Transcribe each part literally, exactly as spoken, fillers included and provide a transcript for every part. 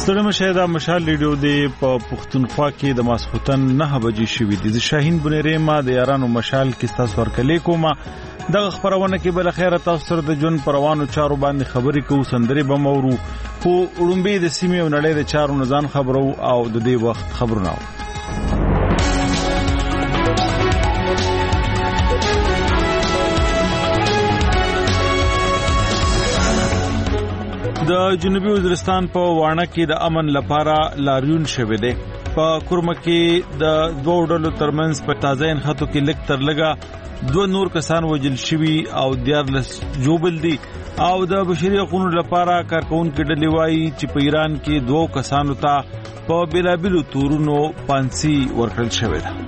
ستړي مشه دا مشال ریډیو دی په پښتونخوا کې د ماسختن نه بجې شوې دي. شاهین بنيري ما د یارانو مشال کې تاسو ورکلې کومه دغه خبرونه کې بل خیره تاسو سره د جون پروانو چارو باندې خبرې کوو سندري بمورو خو وړومبي د سیمې او نړۍ د چارو نزان خبرو او د دې وخت خبرونه. د جنوبي وزیرستان په وانه کې د امن لپاره لاریون شوه دی. په کورمه کې د دوه ډلو ترمنځ په تازه انخاتو کې لک تر لګا دوه نور کسان وجل شوي او دیارلس جوبل دي او د بشري حقوقو لپاره کارکونکو ډلې وایي چې په ایران کې دوه کسانو ته په بیلابلو تورونو پانسي ورکړل شوې ده.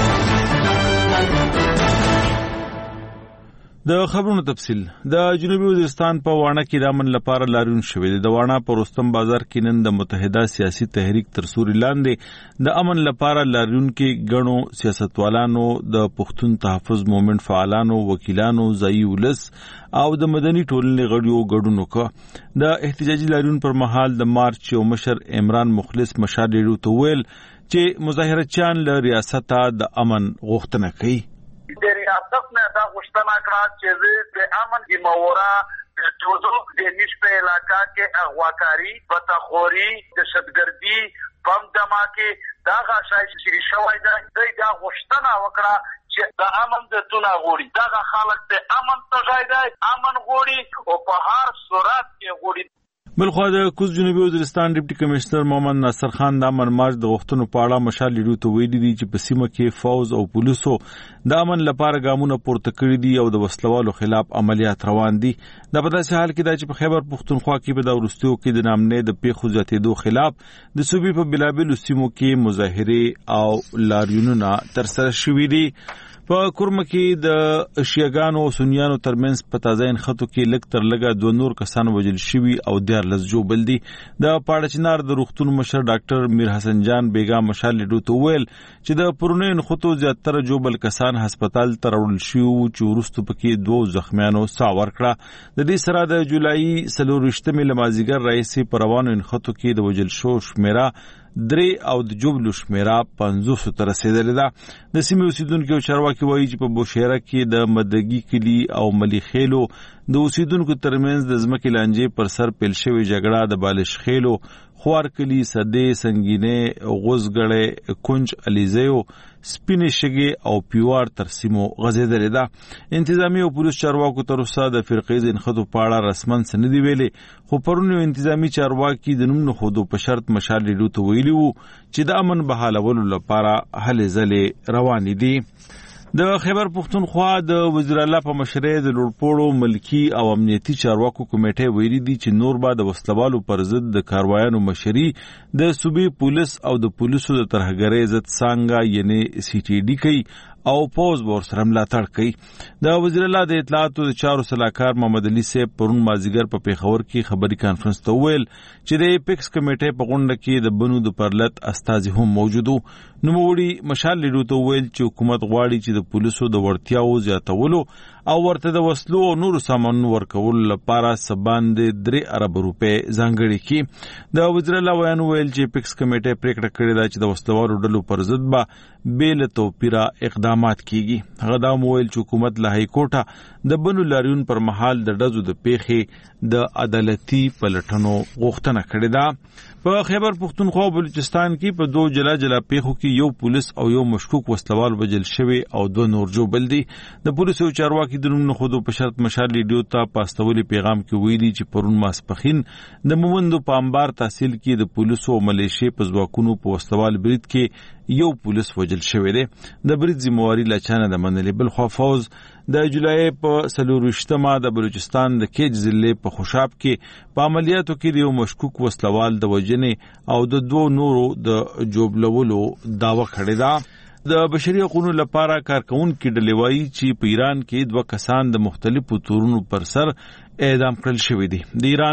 د خبرونو تفصیل. د جنوبي وزیرستان په وانه کې د امن لپاره لاریون شوې ده. د وانه په رستم بازار کې نن د متحده سیاسي تحریک تر سوري لاندې د امن لپاره لاریون کې غنو سیاستوالانو د پښتون تحفظ مومنت فعالانو وکیلانو ځای ولس او د مدني ټولنې غړیو ګډون وکړ. د احتجاجي لاریون پر مهال د مارچ او مشر عمران مخلص مشاډېړو ته ویل چې مظاهرچیان له ریاسته د امن غوښتنه کوي. د ریاست نه دا غوښتنه کړه چې د امن د مورا توزو د نشپه علاقہ کې اغواکاری بتخوري دهشتګردي بم دماکي دا غشای شری شوی دا دا غوښتنه وکړه چې د امن د تونه غوړي دا خلک ته امن ته ځای دی امن غوړي او په هر صورت کې غوړي. بلخو د کوز جنوبي وزیرستان ډیپټي کمشنر محمد ناصر خان د امن مارچ د غوښتنو په اړه مشال لیدو ته ویلي دي چې په سیمه کې فوز او پولیسو د امن لپاره ګامونه پورته کړي دي او د وسلوالو خلاف عملیات روان دي. دا په داسې حال کې دا چې په خیبر پښتونخوا کې په دا ورستیو کې د نامنې د پیښو زیاتېدو خلاف د صوبې په بلابلو سیمو کې مظاهره او لاریونونه ترسره شوي دي. په کورمه کې د شیعاګانو او سنیانو ترمنځ په تازه انخاتو کې لک تر لګا دوه نور کسان وجل شوي او دیارلس جوبل دي. د پاړچنار د روغتون مشر ډاکټر میر حسن جان بیگا مشال لیدو ته ویل چې د پرونی انخاتو زیاتره جوبل کسان هسپتال ته راوړل شوي چې ورستو پکې دوه زخمیانو سا ورکړه. د دې سره د جولای څلورشتمې لمازیګر رئیس پروانو انخاتو کې د وجل شو شمیره درې او د جوبلو شمیره پنځوس ته رسیدلې ده. د سیمې اوسیدونکو چارواکي وایي چې په بوشهره کې د مدګي کلی او ملي خېلو د اوسیدونکو ترمنځ د ځمکې لانجې پر سر پیل شوې جګړه د بالش خېلو خوار کلی سده سنگینه غوزګړې کونج الیزیو سپینې شګې او پیوار تر سیمو غځېدلې ده. انتظامی او پولیس چارواکو تر اوسه د فرقې ځینخدو په اړه رسمن څه نه دی ویلي خو پرونی انتظامی چارواکي د نوم نه خودو په شرط مشال لیدو ته ویلي وو چې د امن بحالولو لپاره هلې ځلې روان دي. د خیبر پښتونخوا د وزیر اعلی په مشرۍ د لوړپوړو ملکی او امنیتي چارواکو کمیټه ویلي دي چې نور به د وسلوالو پر ضد د کاروایانو مشري د صوبې پولیس او د پولیسو د ترهګرۍ ضد څنګه یعنی سی ټي ډي کوي او پوز بور سره ملاتړ کوي. د وزیر اعلی د اطلاعاتو د چارو صلاحکار محمد علي صاحب پرون مازیګر په پیښور کې خبري کانفرنس ته ویل چې د پیکس کمیټې په غونډه کې د بنو د پرلط استازي هم موجودو. نوموړي مشال لیدو ته ویل چې حکومت غواړي چې د پولیسو د ورتیاو زیاتولو او ورته د وسلو او نورو سامانونو ورکولو لپاره سباندې درې ارب روپے ځانګړي کړي. د وزیر اعلی ویان ویل چې پیکس کمیټې پریکړه کړې ده چې د وسلوالو ډلو پر ضد به بیل توپیره اقدامات کیږي. هغه دا ویل چې حکومت له های کورټه د بنو لاریون پر مهال د ډزو د پیښې د عدالتي پلټنو غوښتنه کړې ده. په خیبر پښتونخوا او بلوچستان کې په دوه جلا جلا پیښو کې یو پولیس او یو مشکوک وسلوال وجل شوی او دوه نور جوبل دي. د پولیسو چارواکي د نوم خودو په شرط مشال لیدو ته پاستولي پیغام کې ویلي چې پرون ماسپخین د مومندو په انبار تحصیل کې د پولیسو او ملیشي په ځواکونو په وسلوال برید کې یو پولیس وجل شوی دی. د برید ذمہواری لچانه د منلې. بل خو فوز د جولای په څلورشتمه د بلوچستان د کیج ضلع په خوشاب کې په عملیاتو کې د یو مشکوک وسلوال د وجنې او د دوه نورو د جوبلولو داوا کړې ده. د بشري حقوقو لپاره کارکونکو ډلې وایي چې په ایران کې دوه کسان د مختلفو تورونو پر سر اعدام کړل شوی دي. د ایران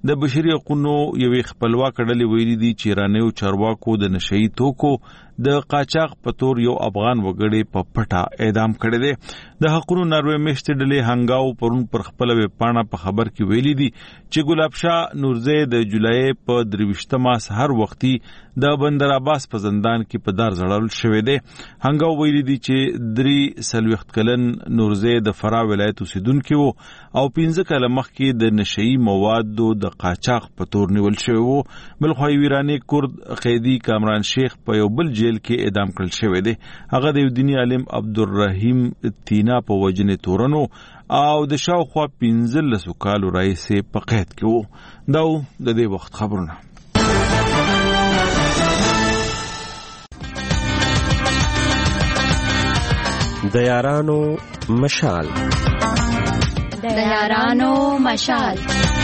د بشري حقوقو یوې خپلواک ډلې ویلي دي چې ایرانیو چارواکو د نشئی توکو د قاچاق په تور یو افغان وګړی په پټه اعدام کړی دی. د حقوقو ناروې مشت ډلې هنګاو پرون پر خپل ویب پاڼه په خبر کې ویلي دي چې ګلاب شاه نورزی د جولای په درویشتمه سحر وختي د بندر عباس په زندان کې په دار ځړل شوی دی. هنګاو ویلي دي چې درې څلوېښت کلن نورزی د فراه ولایت اوسیدونکی وو او پنځه کاله مخکې د نشئی موادو د قاچاق په تور نیول شوی وو. بلخوا ایرانی کورد قیدی کامران شیخ په یو بل جیل کې اعدام کړل شوی دی. هغه د یو دیني عالم عبدالرحیم تینا په وجنې تورنو او د شاوخوا پنځلسو کالو راهیسې په قید کې وو. دا د دې وخت خبرونه. د یارانو مشال د یارانو مشال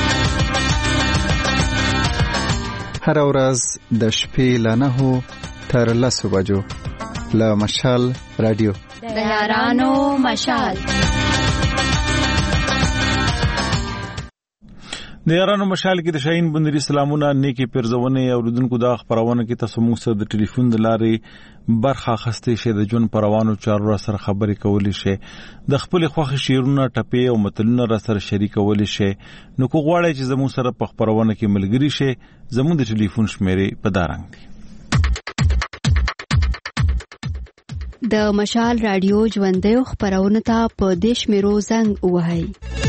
هر ورځ د شپې له نهو تر لسو بجو له مشال رادیو د یارانو مشال. د یارانو مشال کې د شاهین بندري سلامونه نیکی پیرزونه اوریدونکو دا خبرونه کې تاسو موږ سره د ټلیفون د لارې برخه اخیستئ شئ د ژوند پروانو چارو سره خبرې کولی شئ د خپل خوښ شعرونه ټپې او متلونه را سره شریکولی شئ. نو کو غواړئ چې زموږ سره په خبرونه کې ملګری شئ زموږ د ټلیفون شمیرې په دارنګ دي. د مشال رادیو ژوندۍ خبرونه ته په دیش میرو زنګ وهاي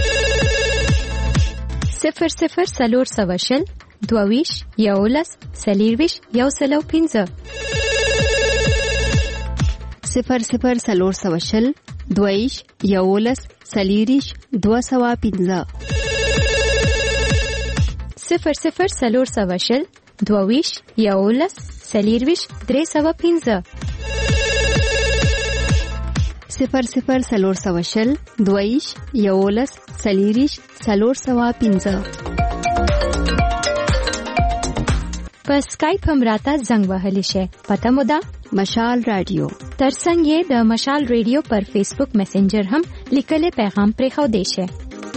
صفر صفر سلور سوشل دوویش یولس سلیرویش یو سلو پینزه صفر صفر سلور سوشل دوویش یولس سلیریش دو سوا پینزه صفر صفر سلور سوشل دوویش یولس سلیرویش درې سوا پینزه صفر صفر سلور سوشل دویش یولس سلیریش سلور سوا پینزه. په سکایپ هم راته زنګ وهلی شي. پته مو ده مشال رادیو. ترڅنګ یې د مشال رادیو پر فیسبوک میسنجر هم لیکلي پیغام پرې خو دی شي.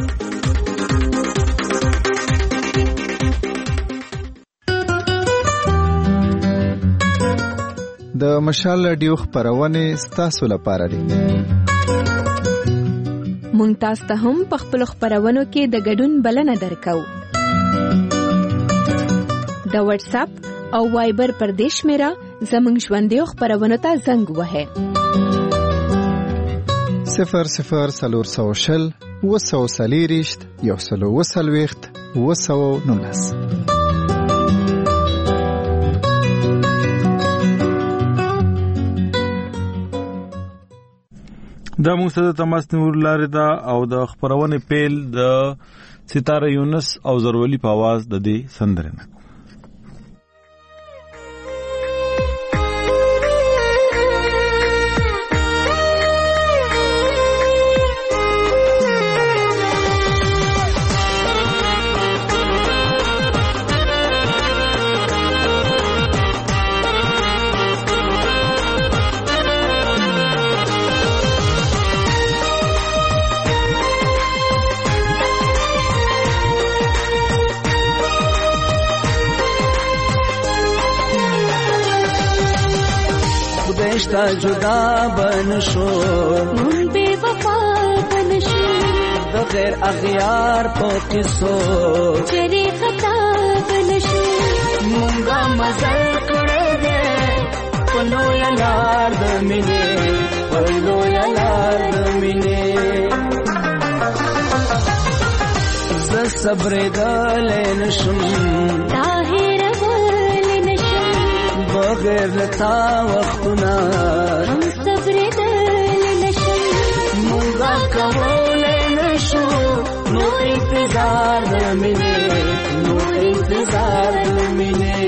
د مشال رادیو خبرونه ستاسو لپاره دي. مونږ تاسو ته هم په خپل خبرونو کې د ګډون بلنه درکو. د واتس اپ او وایبر پر دیش میرا زمنګ ژوندۍ خبرونه ته زنګ وهه. صفر صفر سلور سوشل وسو سلیریشت یو سلو وسلويخت وسو نونس. دا موږ سره تماس نور لارې دا او د خبرونه پیل د ستاره یونس او زرولی په आवाज د دې سندرنه. تا جدا بنشو مون بے وفا بنشو د غیر اغیار په قصو چری خطا بنشو مونږه مزل کړه دې پلو یلار د مینې پلو یلار د مینې ز صبر دل نشم طاهر ول نشم بغیر لتا وختنا هم صبر دل نشم مونږه کول نشو نو انتظار د مینې نو انتظار د مینې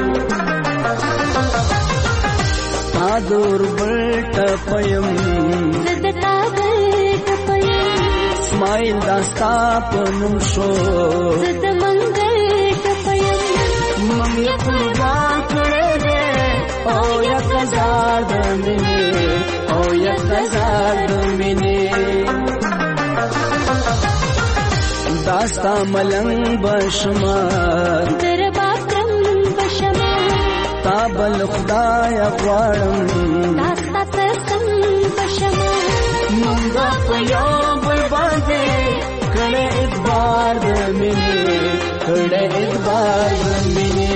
دور بلټ پیم زدتا بلټ پیم اسماعیل داستا پنوم شو زد منګل پیم مې قربان کړې دې او یا کزار د مینې او یا کزار د مینې دا داستا ملنګ بشما درباکرم بشما تابل خدای غواړم داستا تسم بشما مونږه په یو بل باندې کړه اعتبار د مینې کړه اعتبار د مینې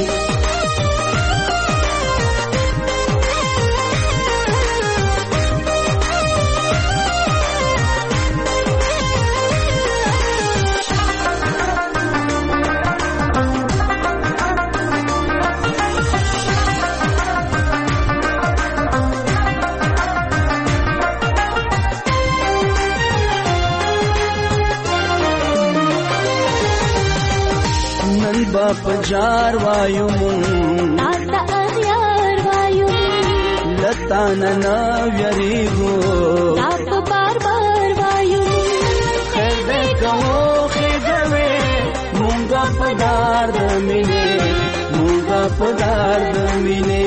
باپ جار وایو مون تاستا اغیار وایو لتا ننا ویریگو تاپ بار بار وایو خیر دے کہو خیدوے مونگا پدار دمینے مونگا پدار دمینے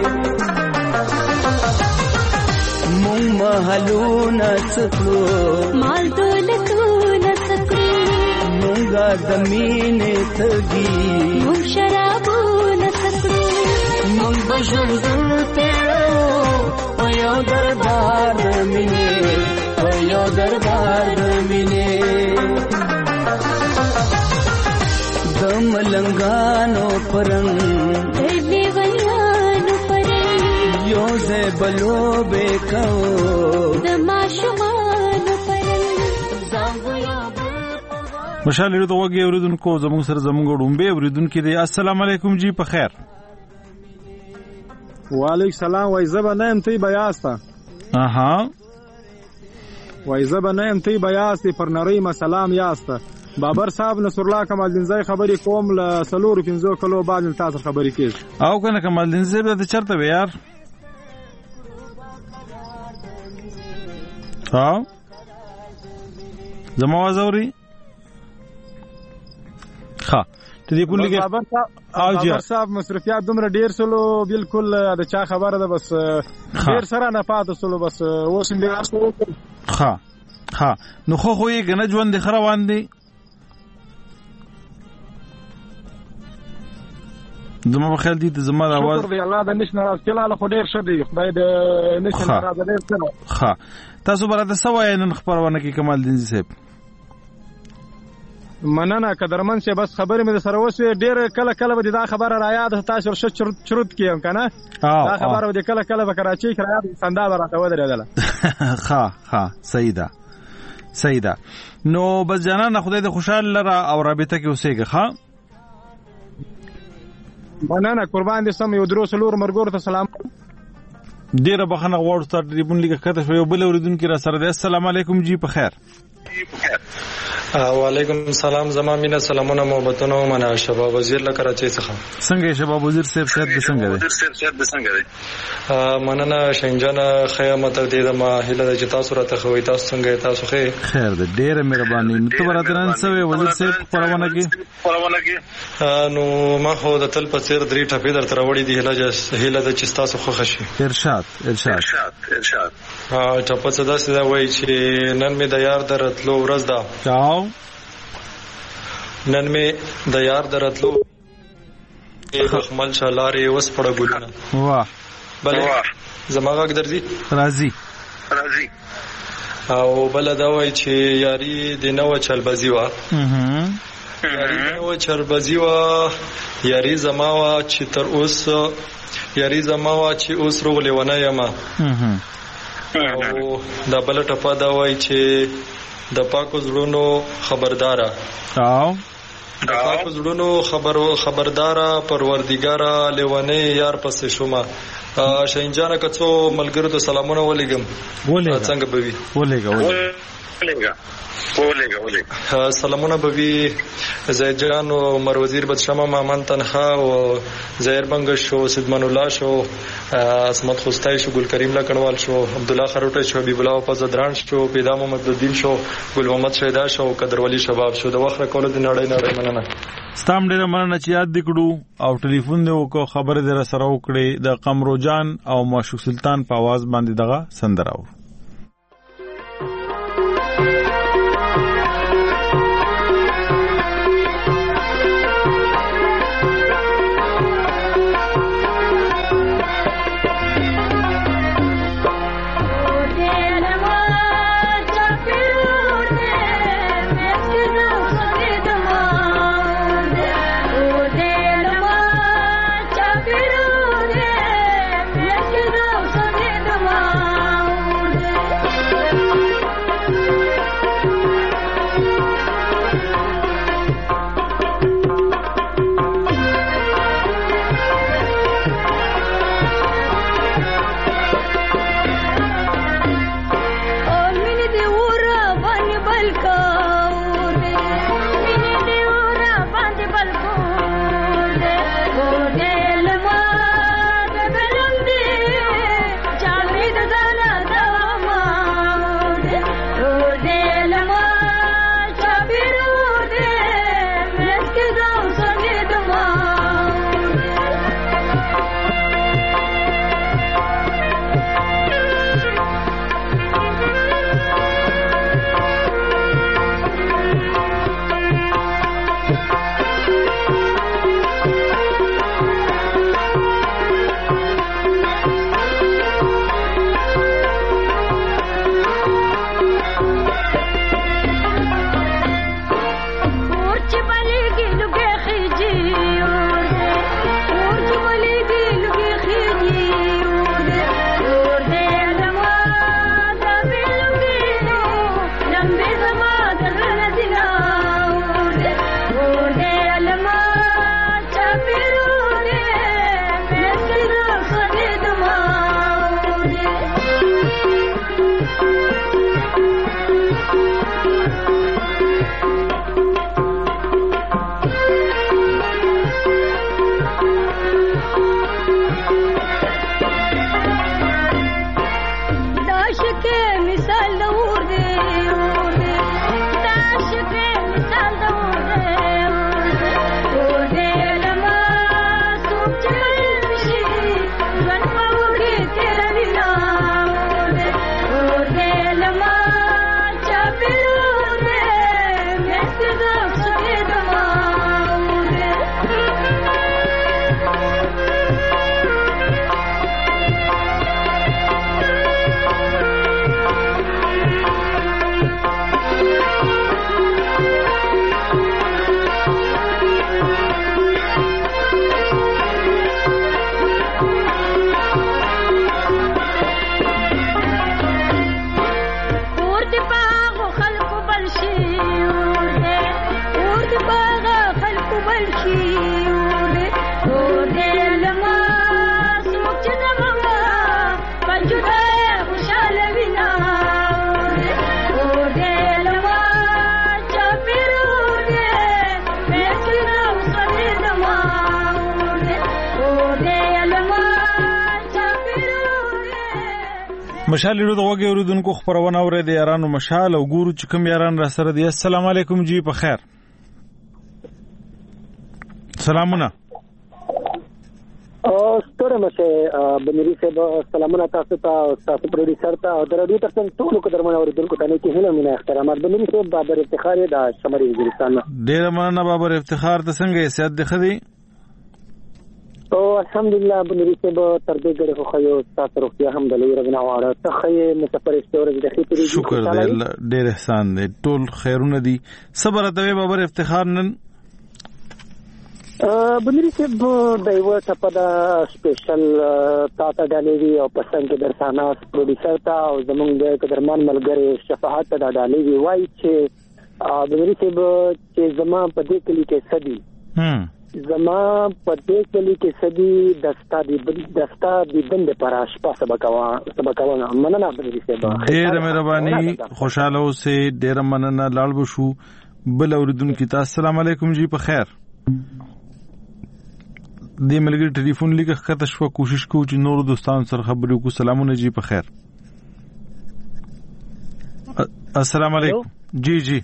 مونگ محلو نسکلو مال دولتو نسکلو مونگا دمینے تگی مونگ شرابو نسکلو مونگ بشردو تیرو پیو دربار دمینے پیو دربار دمینے دم لنگانو پرنگ دلی ویانو پرنگ یوزے بلو بے کھو دماشمانو پرنگ مشال لري د وګي اوریدونکو زموږ سره زموږ ډومبه اوریدونکو دی السلام علیکم جی په خیر وعلیکم السلام وای زبا نیم تی بیاستا اها وای زبا نیم تی بیاستی پر نری سلام یاستا بابر صاحب نصر الله کمال دینزای خبرې کوم ل سلور پنځو کلو بعد تاسو خبرې کیږي او کنه کمال دینزای به چرته و یار ها زما وزوري ها ته دې کولې او جی بابر صاحب مصرفيات دومره ډیر سلو بالکل د چا خبره ده بس ډیر سره نه پاتې سلو بس اوس دې تاسو ها ها نو خو خو یې کنه ژوند خروان دي زما په خیال دي ته زما د आवाज شکر دی الله د نشنه راز کله خو ډیر شه دی خدای د نشنه راز ډیر شه ها تاسو براته سوای نن خبرونه کې کمال دین صاحب مننه قدرمن شه بس خبرې مې سره وسوي ډیر کله کله به دا خبره را یاد تاسو شر چرت کیم کنه دا خبره به کله کله به کراچي کې را یاد سندا راته ودرېدله ها ها سیدا سیدا نو بس جنان خدای دې خوشاله لره او رابطه کې اوسېږي ها مننه قربان دې سم یو درو سلور مرګور ته سلام ډیره بخنه غوړ ستر ریبون لیکه کته شو یو بل اوریدونکو را سره ده السلام علیکم جی په خیر وعلیکم السلام زما مینه سلامونه محبتونه منه شباب وزیر له کراچۍ څخه څنګه شباب وزیر صاحب صاحب د څنګه دی وزیر صاحب صاحب د څنګه دی مننه شنجانه خیامت دې د ما هله د جتا صورت خوي تاسو څنګه تاسو خیر خیر دې ډیره مهرباني نو ته برادران سوي وزیر صاحب پرونه کې پرونه کې نو ما خو د تل په څیر درې ټپې در تر وړي دی هله هله د چستا سو خو خشي ارشاد ارشاد ارشاد ارشاد ها ټپه څه داسې دا وایي چې نن می د یار درتلو ورځ ده چاو نن می د یار درتلو خمل شالاره وس پړه ګلونه واه بلې زماغه درځي راځي راځي او بل دا وایي چې یاري د نو چلبازي وا یاري نو چلبازي وا یاري زماوا چې تر اوس یاري زماوا چې اوس روغلې ونه یما او دا بل ټپه دا وایي چې د پاکو زړونو خبردارا او د پاکو زړونو خبر خبردارا پروردګارا لیونه یار پسې شوما شینجانه کڅو ملګرو ته سلامونه ولېګم ولېګا څنګه بوي ولېګا ولېګا ولېګا ولېګا سلامونه بوي زید جان او مر وزیر بدشمه مامان تنخا او زهیر بنگ شو سیدمن الله شو اسمت خوستای شو ګل کریم لکنوال شو عبد الله خروټه شو حبیب الله فزدران شو پیدا محمد الدین شو ګل محمد شیدا شو قدر ولی شباب شو د وخت کول د نړۍ نړۍ مننه ستام ډیره مننه چې یاد دکړو او ټلیفون دی وکړو خبره در سره وکړي د قمرو جان او معشوق سلطان په आवाज باندې دغه سندراو مشال له دغه اوریدونکو خبرونه اورید یارانو مشال او ګورو چې کوم یاران را سره دي. السلام علیکم جی په خیر. سلامونه. او ستوره مشه بنری صاحب سلامونه تاسو ته تاسو پروډوسر ته او درودي تاسو ټول کو درمن اوریدونکو ته نه کې هله مینه احترامات. بنری صاحب بابر افتخار د شمالي وزیرستان. ډیر مننه بابر افتخار. ته څنګه یې سیادت خدي؟ او الحمدلله بنری صاحب تر دې ګړې خو یو تاسو روغتیا هم د لوی ربنا واړه ته خې مسافر استورز د خې تری شکر دې ډیر احسان دې ټول خیرونه دي. صبر ته بابر افتخار نن بنری صاحب د یو ټپه د سپیشل تاته ډالېږي او پسند کې درسانه پروډوسر ته او زمونږ د قدرمان ملګری شفاعت ته ډالېږي وایي چې بنری صاحب چې زما په دې کلی کې سدي زما په دې کلی کې سدي دستا دی دستا دی بند پر اشپا سبقوا سبقوا مننه بنری صاحب. ډېر مهرباني خوشاله اوسې. ډېر مننه لاړ بشو بل اوریدونکو ته. السلام علیکم جی په خیر. دې ملګری ټلیفون لیکه خطه شو کوشش کوو چې نور دوستان سره خبرې وکړو. سلامونه جی په خیر. السلام علیکم. جی جی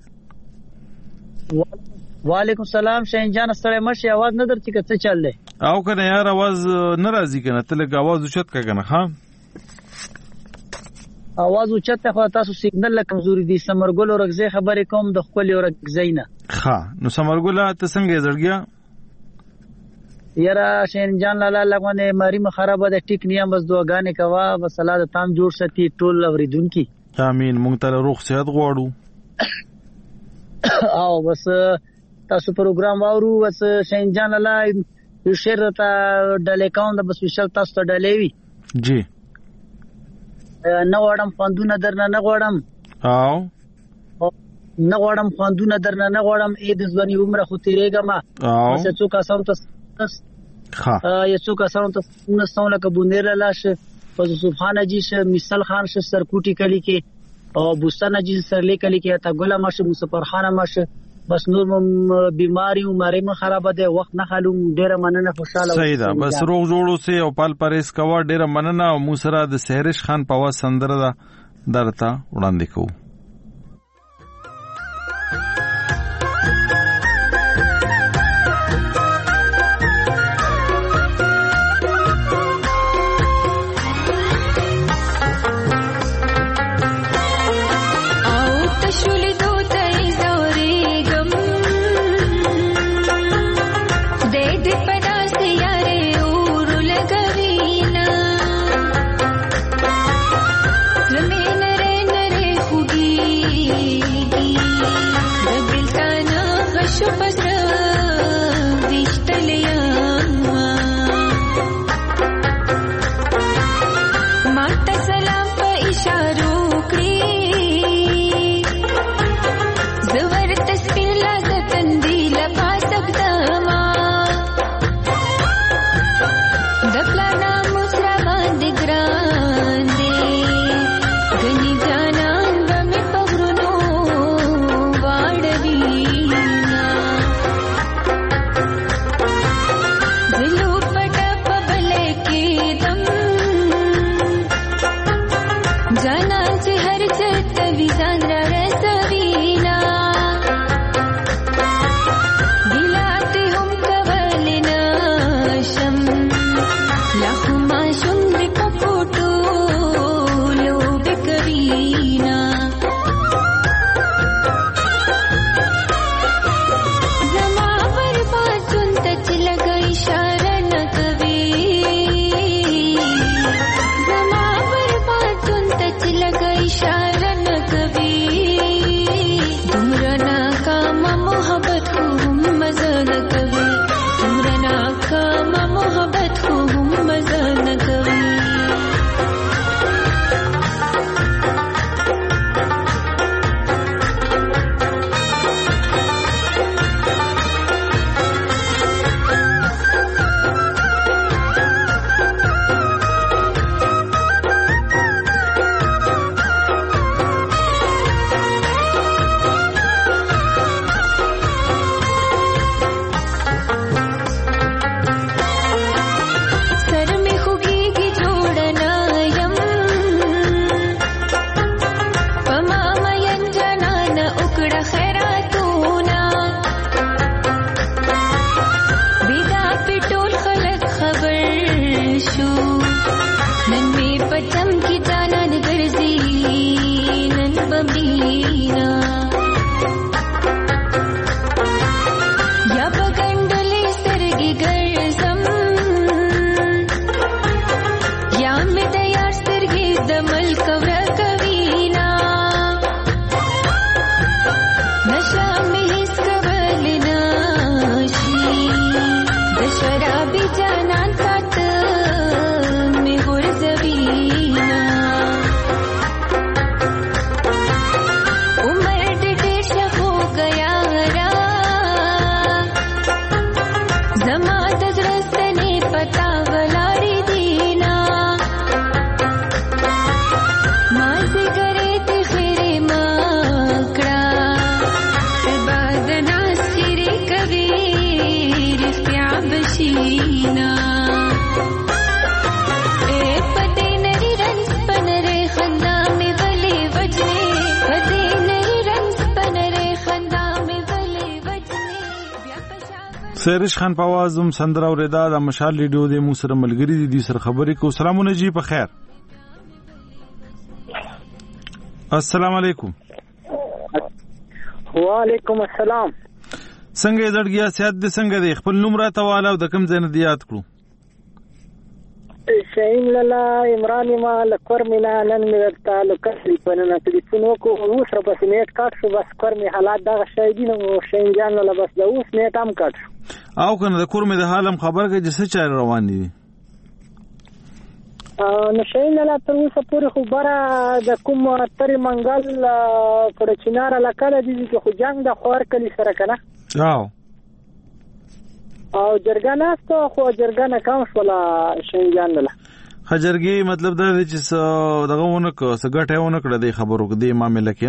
وعلیکم السلام. شاهین جان ستړی مشه आवाज نه درته کته چل دی او کنه یار आवाज ناراضی کنه ته لګ आवाज اوچت کا کنه. ها आवाज اوچت خو تاسو سیګنل کمزوري دي. سمرګل ورغزه خبرې کوم د خپل ورغزینه. ها نو سمرګل ته څنګه زړګیا یرا شین جان لاله لغونه مری مخربه د ټیک نیم بس دوغانې کوا بس الله د تام جوړ شتي ټول اوریدونکو. امين. مونږ ته روغ صحت غواړو او بس تاسو پروګرام واورو. بس شین جان لاله یو شیر ته ډلې کاوند بس وشل تاسو ته ډلې وی جی نه وړم خوندونه درنه نه غواړم او نه غواړم خوندونه درنه نه غواړم اې د ځواني عمر خو تیرېګم او څه څوک اساو ته ها یو څوک اساو ته نستون لکه بونیر لاش په سبحان جی ش مثال خان ش سرکوټی کلی کې او بوستان جی سرلې کلی کې تا ګل ماشه مصفر خان ماشه بس نور بیماری او مری م خراب ده وخت نه خالو ډیره مننه خوشاله صحیح ده. بس روغ جوړو سه او پال پرېس کوا ډیره مننه او مو سره د سهرش خان په واس سندره ده درته وړاندې کوو. नरे नरे खुगी مې د یار سترګې د ملک ورکوینا نشه مې هیڅ کولی نشي د شرابي جانان کاته مې غورځوینا عمر ډېر شه خو ګیا را زما د زړه ستنې پتا ولاړې دینا ما زګرې ته خیرې مکړه عباد ناصرې کوي رښتیا بشینا اے پدې نری رنس پنرې خندا مې ولې وجنې پدې نری رنس پنرې خندا مې ولې وجنې بیا پشا سیرش خان پوازم سندره اوریدا د مشال ریډیو د مو سره ملګری دي سره خبرې کو. سلامونه جی په خیر. السلام علیکم. وعلیکم السلام. څنګه زړګیا سیادت دې څنګه دی؟ خپل نوم راته والا او د کوم ځای نه دی یاد کړو؟ شاین لالا عمران ما لکور مینا نن مې تعلق کړی په نن ټلیفون وکړو اوس را بس نیټ کاټ شو بس کور می حالات دغه شای دي نو شاین جان لالا بس دا اوس نیټ هم کاټ شو او کنه د کور می د حالم خبر کې جسه چا روان دي نو شاین لالا تر اوسه پورې خو بره د کوم تر منګل پر چینار لکه دي چې خو جنگ د خور کلی سره کنه او او جرګه ناستو خو جرګه نه کم شولا شینجان لاله خجرګي مطلب دا دی چې دغه ونه کو سګټه ونه کړه د خبرو کې د معاملې کې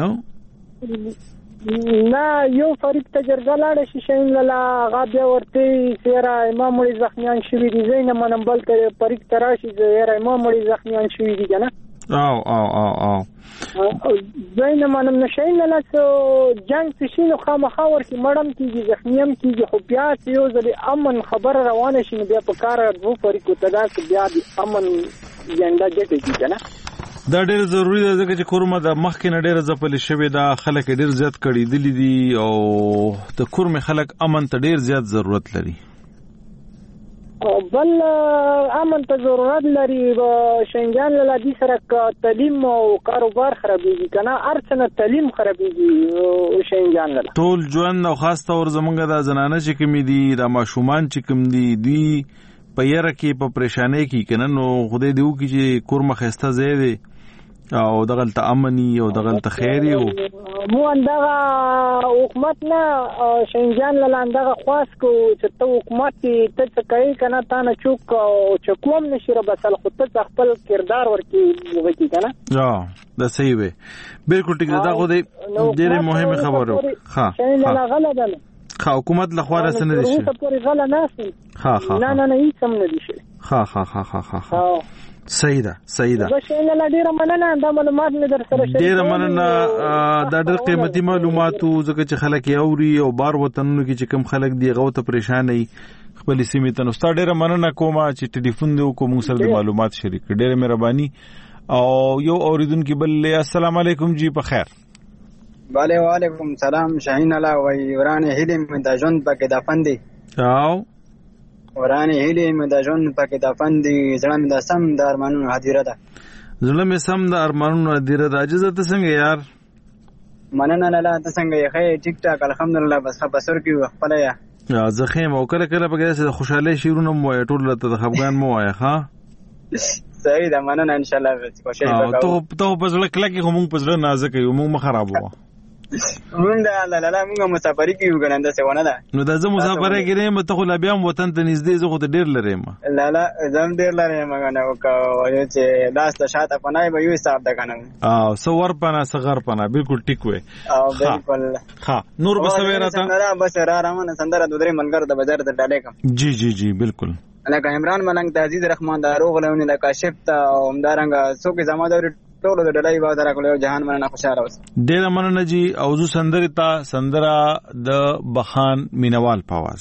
نه یو فریق ته جرګه لاړ شي شین لاله هغه بیا ورته سیرا امام مړي زخمیان شوی دي زین منم بل ته فریق تراشي زیرا امام مړي زخمیان شوی دي کنه او او او او زین منم نشین لاله سو جنگ تشینو خامخا ورکی مړم کیږي زخمیم کیږي خو بیا یو ځل امن خبر روانه شي بیا په کار وو فریق ته دا بیا د امن جنډا جته کیږي دا ډېر ضروری ده ځکه چې کورمه د مخکې نه ډېر ځپل شوی دا خلک ډېر زیات کړي دي دي او د کورمه خلک امن ته ډېر زیات ضرورت لري بل امن ته ضرورت لري شنجان له دې سره تعلیم او کاروبار خرابېږي کنه ارڅنه تعلیم خرابېږي شنجان له ټول ژوند او خاص تور زمونږ د زنانه چې کوم دي د ماشومان چې کوم دي دی په یره کې په پریشانې کې کنه نو خدای دې وکړي چې کورمه خسته زی دی او دغلت امني او دغلت خیري او مو اندغه حکومت نه شنجان لاله اندغه خاص کو چې ته حکومت ته څه کوي کنه تا نه چوک او چکوم نشي را بسل خو ته خپل کردار ورکی وکی کنه ها دا صحیح وي بالکل ټیک دا خو دې ډېر مهمه خبره ها ها غلط ده خا حکومت لخوا رسنه دي شي ته پوری غلا نه سي ها ها نه نه نه هیڅ هم نه دي شي ها ها ها ها ها صحیح ده صحیح ده بشینه ډیره مننه دا معلومات مې در سره شریک ډیره مننه دا ډېر قیمتي معلوماتو ځکه چې خلک اوري او بار وطنونو کې چې کم خلک دی غوته پریشان وي خپل سیمه ته نو ستاره ډیره مننه کومه چې ټلیفون دی کوم سره د معلومات شریک ډیره مهرباني او یو اوریدونکو بل السلام علیکم جی په خیر bale وعلیکم سلام شاهین الله وای ورانه هلم د ژوند پکې دفن دي او ورانه هلم د ژوند پکې دفن دي زړه مې د سم د ارمانونو هدیره ده زړه مې سم د ارمانونو هدیره ده اجازه ته څنګه یار مننه لاله ته څنګه یې خې ټیک ټاک الحمدلله بس خبر کې خپل یا یا زخم او کله کله په کې د خوشاله شیرونه مو ټول ته د خفغان مو وای ها صحیح ده مننه ان شاء الله کوشش وکړو ته ته په ځل کله کې هم په ځل نازک یو مو خرابو مونږ د لاله مونږ مسافر کیو ګنده څه ونه ده نو د زمو مسافر کېږم ته خو لا بیا وطن ته نږدې زه خو ته ډیر لرم لاله زم ډیر لرم غنه وکړو چې لاس ته شاته پنای به یو حساب ده کنه او سور پنا صغر پنا بالکل ټیک وې او بالکل ها نور بس ویرا ته سندره بس را روانه سندره د درې منګر د بازار ته ډالې کوم جی جی جی بالکل لکه عمران ملنګ د عزیز رحمان دارو غلونه د کاشف ته عمدارنګ څوک زمادور ټول د ډلای با درکلو جهان مننه خوشاله اوس ډیر مننه جی او زو سندره تا سندره د بخان مینوال پاواز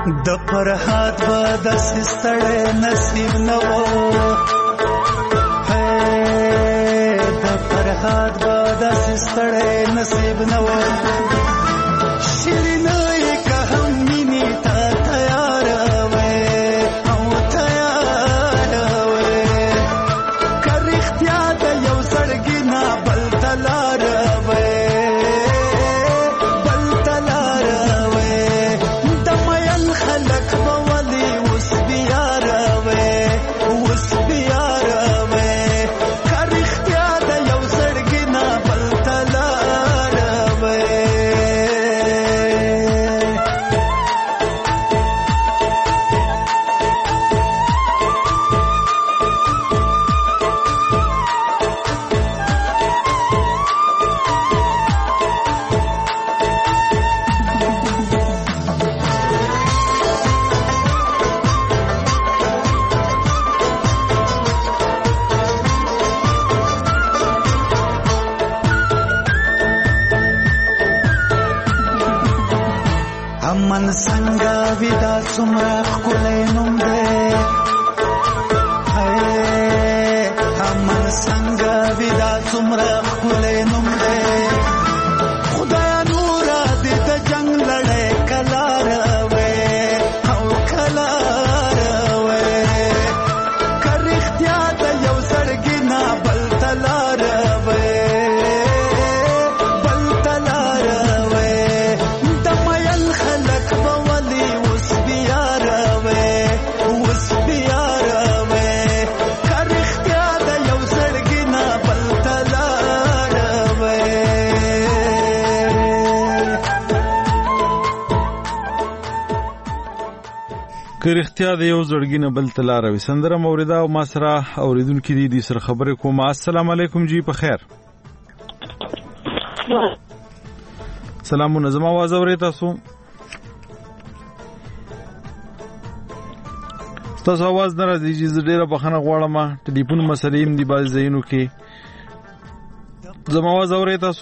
د فرحات به داسې ستړی نصیب نه و د فرحات به داسې ستړی نصیب نه و شیرینه یې که هم مینې ته تیاره وې او تیاره وې که رښتیا د یو زړګي نه بل ته لاره وې من څنګه ودا څومره ښکلی نوم دی من څنګه ودا څومره ښکلی نوم دی خدایا نوره دې د جنګ لړۍ کله راوې او کله راوې که رښتیا د یو زړګي نه بل ته لاره وې که رښتیا د یو زړګي نه بل ته لاره وي. سندره موریده او ما سره اورېدونکي دي دې سره خبرې کوم. السلام علیکم جی په خیر. سلامونه زما आवाज اورئ تاسو؟ تاسو आवाज نه راځي چې زه ډېره بخښنه غواړم ټلیفون مسلې هم دي بعضې ځایونو کې. زما आवाज اورئ تاسو؟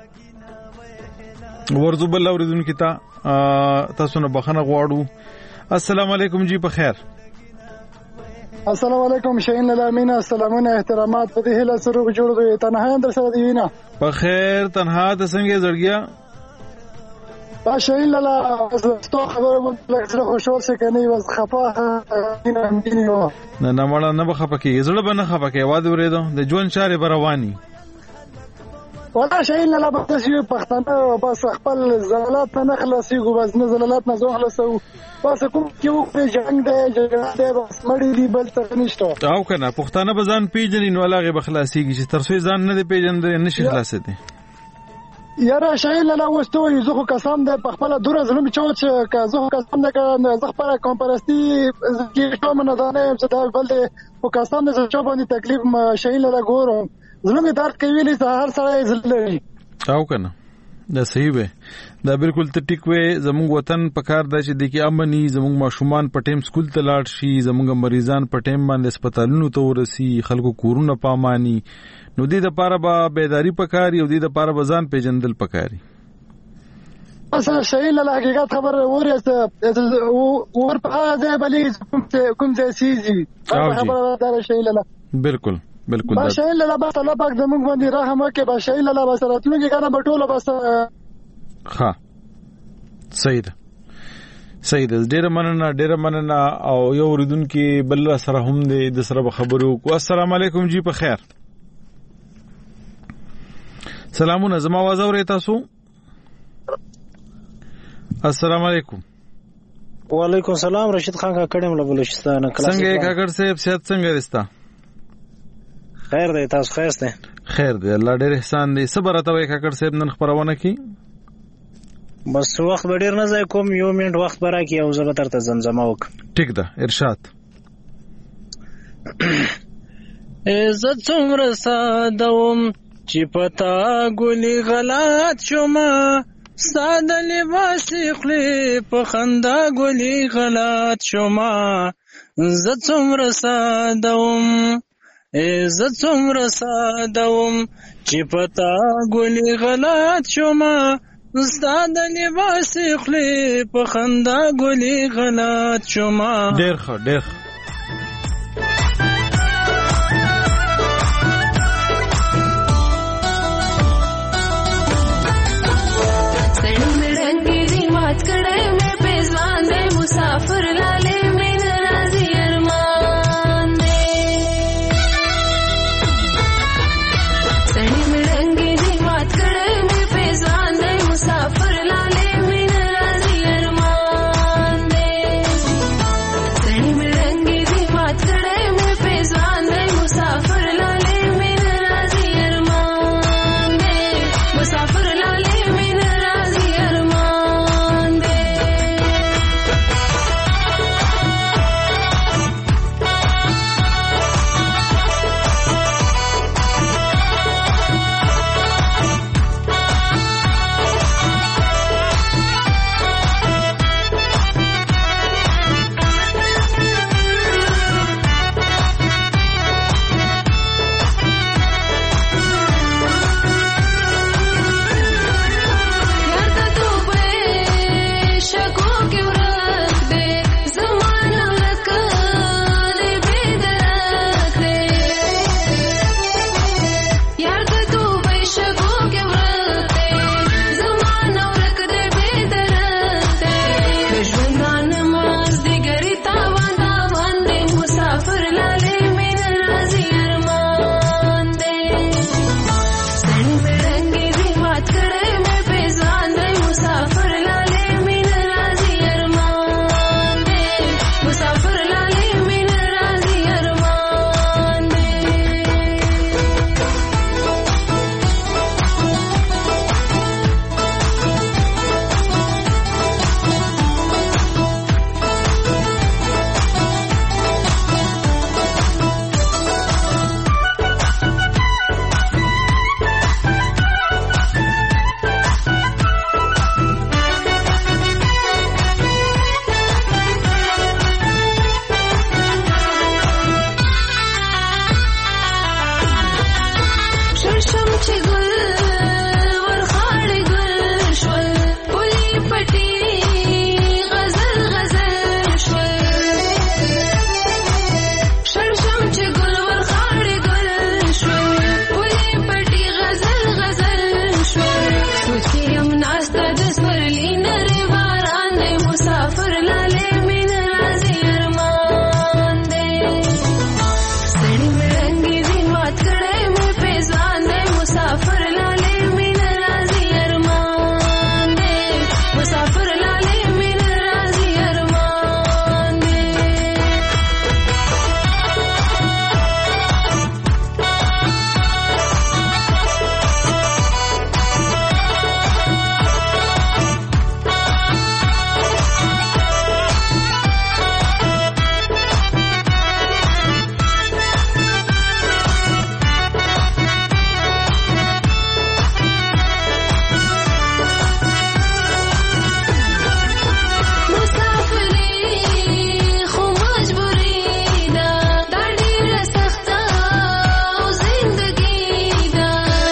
ورځو بل اورېدونکي ته تاسو نه بخښنه غواړو. السلام علیکم جی په خیر. السلام علیکم شاهین الامین. السلامونه احترامات په دې هله سره جوړ دوی تنها در سره دی وینا په خیر. تنها د څنګه زړګیا با شاهین لاله زستو خبره مو لکه خوشحال سه کني واس خفا نه مینو نه نه مړه نه بخپه کې زړه به نه خپه کې واده ورېدو د ژوند چارې برواني ولا شاهین لاله بس یو پښتنه بس خپل زلالات نه خلاصيږي بس نه زلالات نه زو خلاصو بس کوم کیو په جنگ دی جګړه دی بس مړی دی بل څه نشته او کنه پښتانه به ځان پیژنې نو هغه به خلاصيږي چې تر څو ځان نه دی پیژندل نشي خلاصې دي یاره شاهین لاله وستو یو زه قسم ده په خپل دور ظلم چوچ که زه قسم ده که زه خپل کمپرستی کې کوم نه دانه چې دا بل ده په قسم ده چې باندې تکلیف شاهین لاله ګورم ظلم درد کوي لې هر سره ځلې او کنه دا صحیح به دا بالکل ته ټیک وې. زموږ وطن په کار ده چې د کې امني زموږ ماشومان په ټیم سکول ته لاړ شي زموږ مریضان په ټیم باندې هسپتالونو ته ورسي خلکو کورونه پاماني نو دې د پاره به بیداری پکاري او دې د پاره بزان پیجندل پکاري. اصل شاهین له حقیقت خبر ورسته ور په ځای بلې کوم ځای سيزي خبره ده شاهین له بالکل بالکل با شاهین لاله بس الله پاک زموږ باندې رحم وکړي. با شاهین لاله بس راتلونکي کنه بټوله بس ها صحیح ده صحیح ده. ډېر مننه ډېر مننه او یو ورودونکو بل سره هم دې د سره خبرو کو. السلام علیکم جی په خیر. سلامونه زما आवाज اورئ تاسو؟ السلام علیکم. وعلیکم السلام. رشید خان کا کډم له بلوچستان. څنګه کاکړ صاحب صحت څنګه رستا؟ خیر دی تاسو خیر دی؟ خیر دی الله ډېر احسان دی. صبر اتوي کاکړ صاحب نن خبرونه کی بس وخت ډېر نه ځای کوم یو منټ وخت برا کی او زه به ترته زمزمه وک. ټیک ده ارشاد. عزت څومره سادوم چې پتا ګولي غلط شوما ساده لباس خلی په خندا ګولي غلط شوما زه څومره سادوم عزت څومره سادوم چې پتا ګولي غلط شوما ستا د لباس خلی په خندا ګلې غلط شوما ډېر ښه ډېر ښه سړی مې رنګې دي مات کړی مې پیزوان دی مسافر لالې مې ناراضي ارمان دی سړی مې رنګې دي مات کړی مې پیزوان دی مسافر لالې مې ناراضي ارمان دی سړی مې رنګې دي مات کړی مې پیزوان دی مسافر لالې مې ناراضي ارمان دی مسافر لالې مې ناراضي ارمان دی یار د توبې شګو کې ورک دی زمانه لکه د بې درک دی یار د توبې شګو کې ورک دی زمانه ورک دی بې درک دی د ژوندان مازدیګري تاوان تاوان دی مسافر لالې مې ناراضي ارمان دی سړی مې رنګې دي مات کړی مې پیزوان دی مسافر لالې مې ناراضي ارمان دی مسافر لالې مې ناراضي ارمان دی شرشم چې ګل ورخاړې ګل شول پولې پټې غزل غزل شول شرشم چې ګل ورخاړې ګل شول پولې پټې غزل غزل شول سوچ کې یم ناسته د سپرلي نری باران دی مسافر لالې مې ناراضي ارمان دی سړی مې رنګې دي مات کړی مې پیزوان دی مسافر لالې مې ناراضي ارمان دی مسافر لالې مې ناراضي ارمان دی مسافري خو مجبوري ده دا ډېره سخته او زندګي ده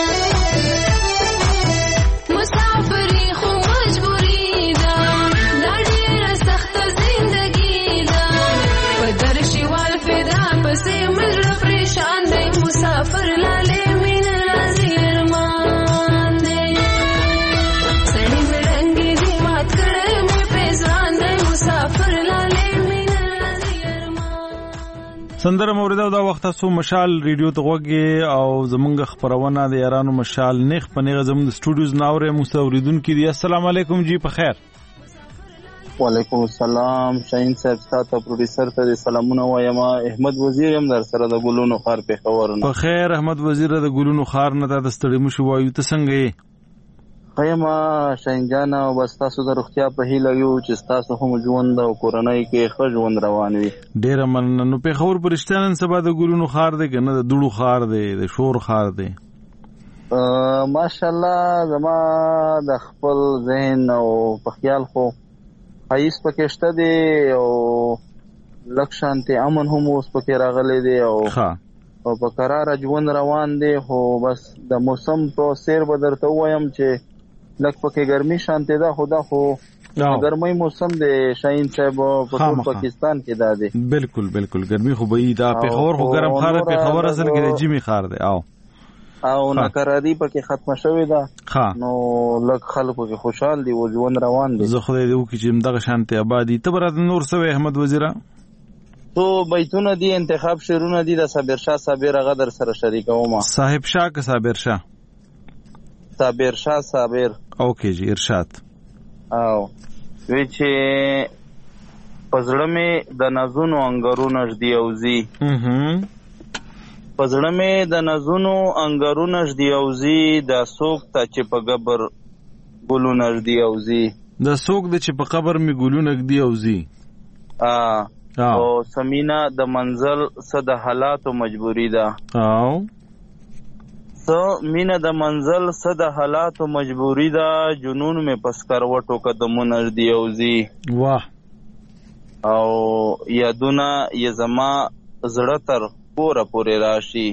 مسافري خو مجبوري ده دا ډېره سخته زندګي ده په درشي والفدا پسې مزړه پریشان دی مسافر لالې مې ناراضي ارمان دی سړی مې رنګې دي مات کړی مې پیزوان دی مسافر لالې مې ناراضي ارمان سندره موریدا دا وخت تاسو مشال ریډیو ته غوږی او زمونږ خبرونه د یارانو مشال نیخ پنیغه زمونږ سټوډیوز ناوره مستوریدونکو دی السلام علیکم جی په خیر وعلیکم السلام شاهین صاحب تاسو پروډوسر ته سلامونه وایم احمد وزیر هم در سره د ګلونو خار په خبرونه په خیر احمد وزیر د ګلونو خار نه د ستړي مشو وایو ته څنګه یې قیمه شاهین جان او بس تاسو د روغتیا په هیله یو چې تاسو هم ژوند او کورنۍ کې ښه ژوند روان وي ډیر مننه نو په خبر پرشتنن سبا د ګلونو خار دی کنه د دړو خار دی د شور خار دی ماشاءالله زما د خپل ذهن او په خیال خو حیث پکې شته دی او لکشانته امن هم اوس پکې راغلي دی او او په قرار ژوند روان دی خو بس د موسم په سیر به درته وایم چې لکه پکې ګرمي شانته ده خدا خو ګرمي موسم د شاهین صاحب په ټول پاکستان کې ده دي. بالکل بالکل ګرمي خو به دا په خور خو ګرم خار په خبر اصل کې د جمی خار دی او او ناکراری پکې ختم شوې ده نو لک خلکو کې خوشحال دي او ژوند روان دي. زه خو دې وکړم چې دغه شانته آبادی ته برات نور سوي احمد وزیره تو بیتونه دي انتخاب شروع دي د صابر شاه صابر غدر سره شریکوم. صاحب شاه که صابر شاه؟ صابر شاه صابر. اوکے جی ارشاد. او وی چې پزړه مې د نازونو انګارونو ژدي اوزي پزړه مې د نازونو انګارونو ژدي اوزي د سوق ته چې په قبر ګلونه ژدي اوزي د سوق د چې په قبر مې ګلونه ژدي اوزي ا او سمینا د منزل صد حالات مجبوری ده او سو مینا د منزل صد حالات مجبوری ده جنون میں پسکر وټو قدمونه دی اوزی واه او یادونه ی زما زړه تر پوره پوره راشي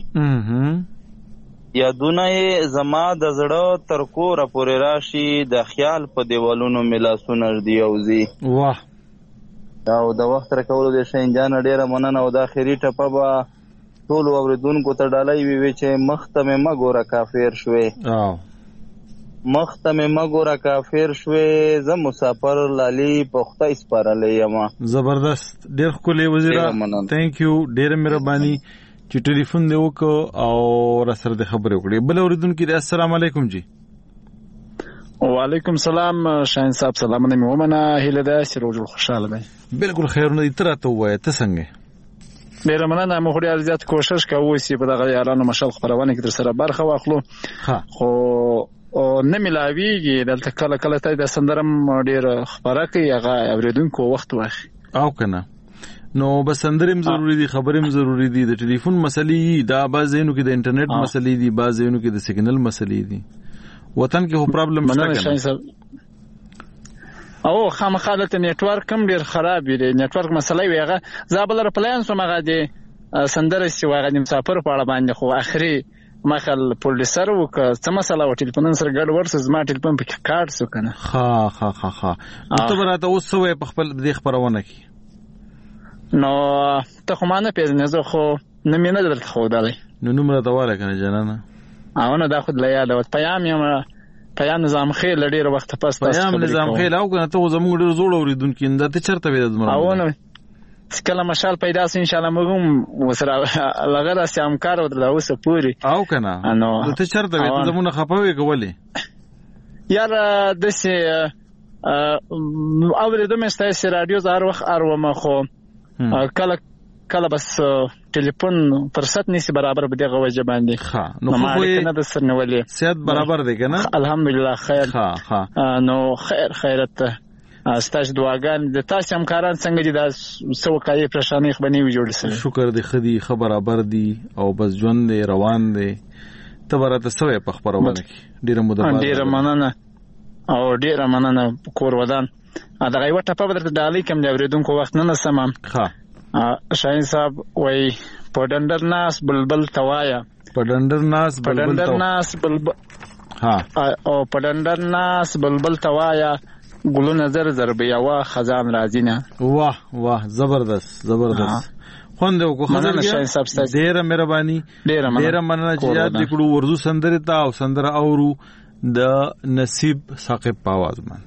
یادونه ی زما د زړه تر کوره پوره راشي د خیال په دیوالونو ملاسونه دی اوزی واه او د وخت راکولو د شین جان ډیره مننه او د اخیری ټپه به ټول اوریدونکو ته ډالۍ وی وی چې مختمه مګوره کافر شوي او مختمه مګوره کافر شوي زه مسافر لالي پخته اسپارلې یم. زبردست ډیر خولي وزیره تhank you ډیر مهرباني چې ټلیفون دی وکړو او را سره د خبرې وکړې. بل اوریدونکو کې السلام علیکم جی. وعلیکم سلام شاهین صاحب سلام نه مومنه هله ده سروج خوشاله ده. بالکل خیرونه دي تر ته وای ته څنګه؟ ډیر مننه مو خوري ارزیات کوشش کوو چې په دغه یارانو مشال خبرونه کې در سره برخه واخلو خو نه ملاویږي دلته کله کله ته د سندرم ډیر خبره کوي هغه اوریدونکو وخت واخی او کنه نو بس سندرم ضروری دي خبرم ضروری دي د ټلیفون مسلې دا بعضینو کې د انټرنیټ مسلې دي بعضینو کې د سیګنل مسلې دي وطن کې هو پرابلم شته کنه او خامخاله نیټ ورک کم ډیر خراب دی نیټ ورک مسله ویغه زابل پلان سو مغه دی سندره سی واغه نیم سفر په اړه باندې خو اخري مخل پولیسر وک څه مسله و ټلیفون سره ګډ ورس زما ټلیفون په کارت سو کنه ها ها ها ها ته براته اوس سوې په خپل د خبرونه کی نو ته خو مانه پیژنې زه خو نه مینه درته خو دالای نو نمبر دا واره کنه جنانه او نه دا خود لا یاد وت پیام یم پیام نظام خیل ډیر وخت پس تاسو پیام نظام خیل او کنه ته زموږ ډیر زوړ اوریدونکو انده ته چرته وې دمر او نو کله مشال پیدا سي ان شاء الله موږ وسره لغره سم کار ودل اوسه پوری او کنه نو ته چرته وې زمونه خپوي کولې یار د سي اوریدو مې ستاسو رادیو زار وخت ارومه خو کله کله بس ټلیفون فرصت نشي برابر به دغه وجه باندې ها نو خو نه د سرنولې صحت برابر دی کنه الحمدلله خیر ها ها نو خیر خیرت استاج دعاګان د تاسو هم کاران څنګه دي د سو کای پرشانې خبرني وي جوړ سره شکر دی خدي خبر برابر دی او بس ژوند دی روان دی ته ورته سوې په خبرونه کې ډیره مدبر ډیره مننه او ډیره مننه کور ودان دا غي وټه په درته دالي کوم دی اوریدونکو وخت نه سمم ها شاهین صاحب وای په ډندر ناس بلبل توایا په ډندر ناس بلبل په ډندر ناس بلبل ها او په ډندر ناس بلبل توایا ګلو نظر ضربیا وا خزان راځینا واه واه زبردست زبردست خوند کو خزان شاهین صاحب ډیره مهرباني ډیره مننه چې یاد کړو ورزو سندره تا او سندره اورو د نصیب ثاقب په आवाज باندې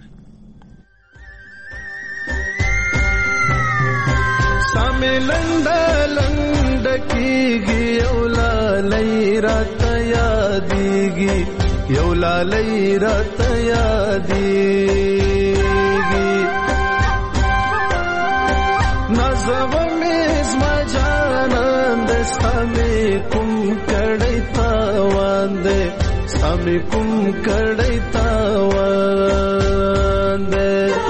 سامي لند لند کیږي یولا لیرات یادېږي یولا لیرات یادېږي نازو مې زما جانان د سامي کوم کړي تا وانده سامي کوم کړي تا وانده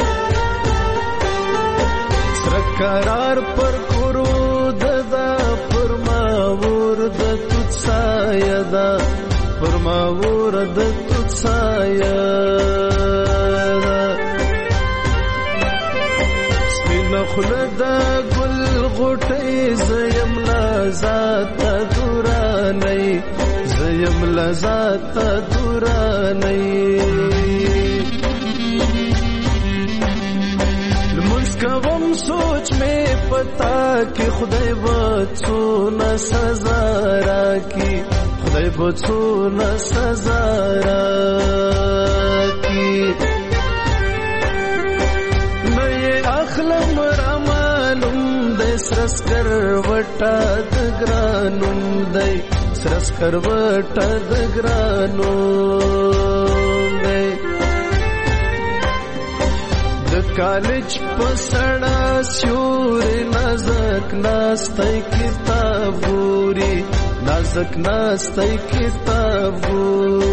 قرار پر کرو ددا پرماور د تڅایا دا پرماور د تڅایا سپین خلد ګل غټي زیم لا ذات دوراني زیم لذات دورانی لمنس کوم سوچ میں پتا کہ خدای بچو نا سزا راکی خدای بچو نا سزا راکی نئے اخلم رامانم دے سرس کر وٹا دگرانم دے سرس کر وٹا دگرانم دے کالج پسڑا سیور نازک ناستی کتابوری نازک ناستی کتابوری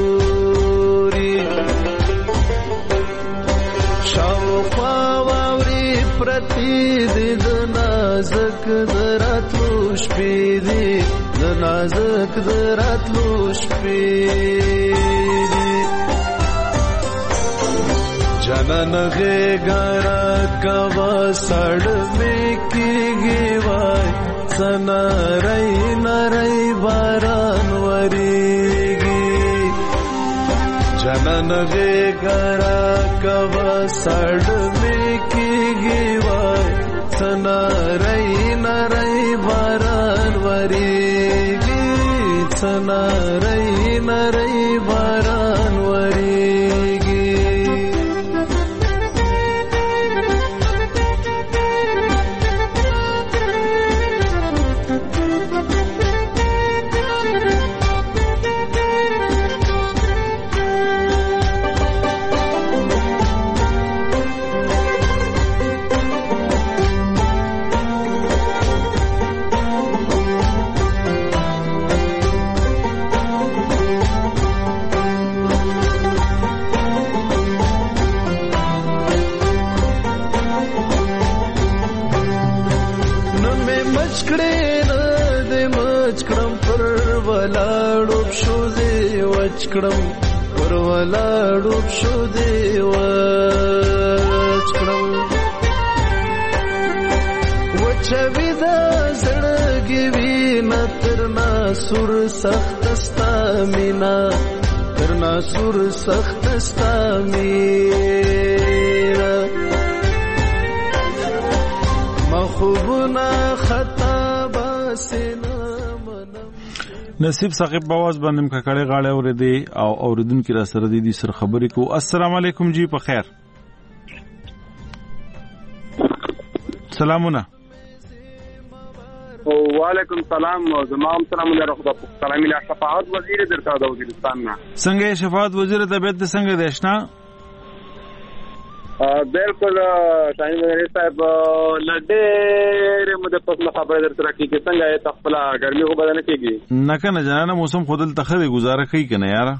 شاوخوا واوری پرتی دی د نازک دراتلو شپی دی د نازک دراتلو شپی دی جنن غے گارا کوا سڑ میں کی گی وای سنا رئی نرئی باران وریگی جنن غے گارا کوا سڑ میں کی گی وای سنا رئی نرئی باران وریگی سنا رئی نرئی باران وریگی کړم پر ولاړو شو دی وچکړم وچوي دا زړګي وینا تر ناسور سخت ستا مینا تر ناسور سخت ستا مینا مخوبنا خطا باسنا نصیب ثاقب باواز باندې ککړې غاړې اورېدې او اوریدونکو را سره دې سر خبرې کو. السلام علیکم جی په خیر. سلامونه. وعلیکم السلام. زمام سلام علیکم. سلام علیکم. شفاعت وزیر درته د وزیرستان نه. څنګه شفاعت وزیر طبيعت څنګه دیشنا؟ بالکل شاهین وزیر صاحب لډېر مده پس خبره درته راکې چې څنګه تخپل ګرمي خو بدل کېږي نه کنه جنانه موسم خودل تخره گزاره کوي کنه یاره